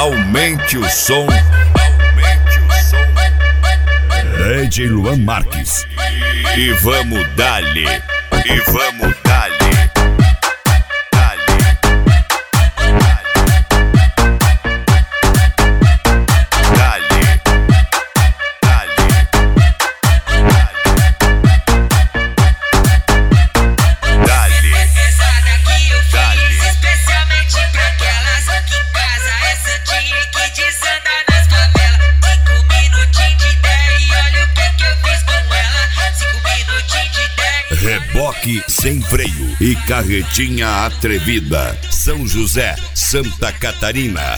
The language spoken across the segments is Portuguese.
Aumente o som. DJ Luan Marques. E vamos dali. E vamos dali. Reboque sem freio e carretinha atrevida. São José, Santa Catarina.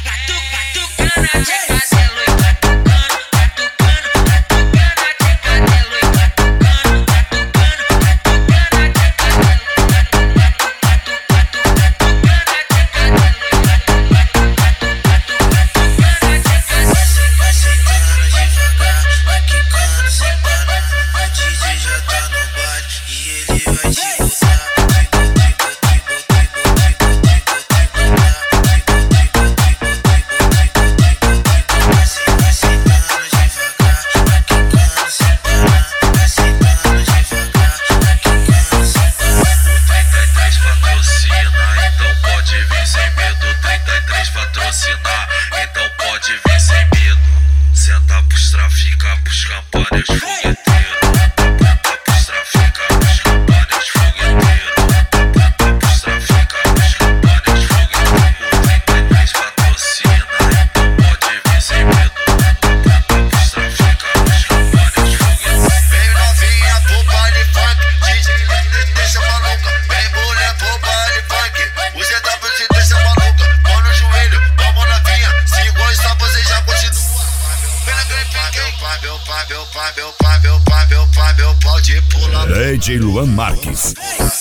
Então pode vir sem medo. Senta pros trafica, pros campanhas fogueteiros. Senta pros trafica, pros campanhas fogueteiros. Senta pros trafica, pros campanhas fogueteiros. 33 patrocina, então pode vir sem medo. Senta pros trafica, pros campanhas fogueteiros. Vem novinha pro baile funk, DJ deixa maluca. Vem mulher pro baile funk, o ZW te deixa maluca. Mão no joelho, vamos novinha, se gostar você já continua. Meu pode pular. DJ Luan Marques.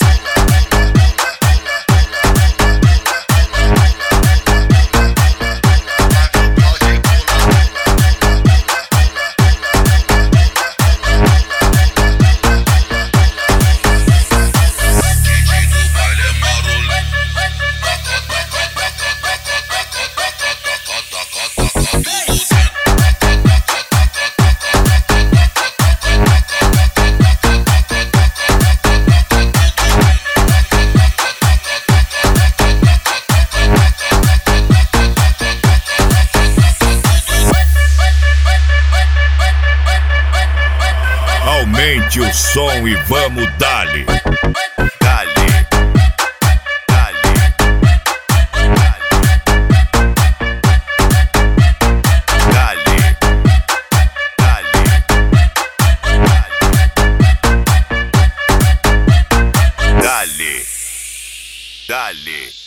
Aumente o som e vamos dali. Dali. Dali. Dali. Dali. Dali. Dali.